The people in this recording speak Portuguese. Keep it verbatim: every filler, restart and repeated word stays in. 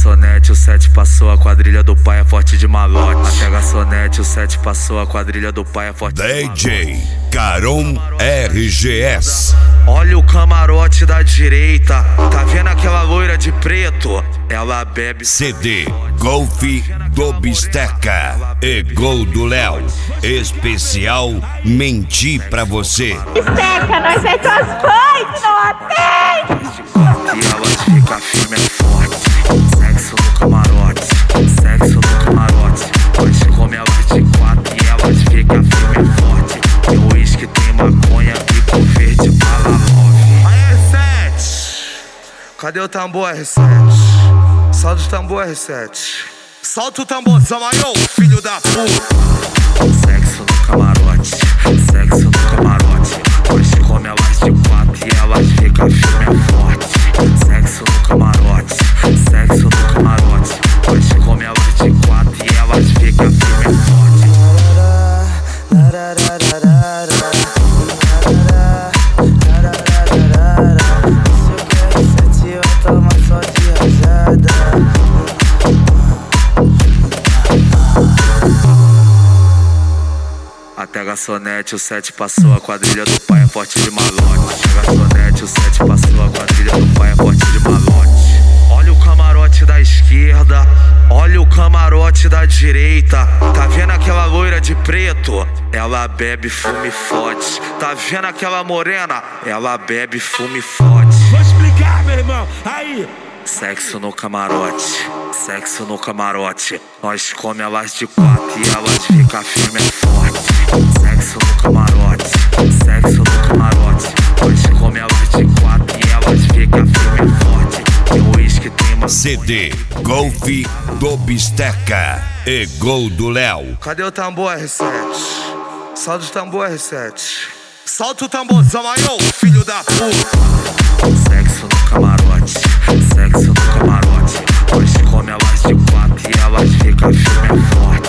garçonete, o sete passou, a quadrilha do pai é forte de malote. Até garçonete, o sete passou, a quadrilha do pai é forte de malote. D J Caron R G S. Olha o camarote da direita, tá vendo aquela loira de preto? Ela bebe C D Golf do Bisteca e Gol do Léo. Especial Menti Pra Você. Bisteca, nós é tuas fãs, não atende! E elas ficam firme e forte. Sexo no camarote, sexo no camarote. Hoje come elas de quatro e elas ficam firme e forte. Tem uísque, tem maconha e com verde bala love. Aí R sete, cadê o tambor R sete? Solta o tambor R sete. Solta o tambor, Zamayou, filho da puta. Sexo no camarote, sexo no camarote. Hoje come elas de quatro e elas ficam firme e forte. Sexo no camarote, sexo no camarote. Hoje come elas de quatro e elas ficam firme e forte. Se eu quero sete, vai tomar só de rajada. Até garçonete, o sete passou, a quadrilha do pai é forte de malote. Até garçonete, o sete passou, a quadrilha do pai é forte de malote. Olha o camarote da esquerda, olha o camarote da direita. Tá vendo aquela loira de preto? Ela bebe, fume e fode. Tá vendo aquela morena? Ela bebe, fume e fode. Vou explicar, meu irmão, aí. Sexo no camarote, sexo no camarote. Nós come elas de quatro e elas ficam firme e forte. Sexo no camarote, sexo no camarote. Nós come elas de quatro e elas ficam firme e forte. Tem uísque, tem uma C D Golf do Bisteca e Gol do Léo. Cadê o tambor R sete? Solta o tambor R sete. Solta o tambor, Zamayou, filho da puta. Sexo no camarote, sexo no camarote. Hoje come elas de quatro e elas ficam firme e forte.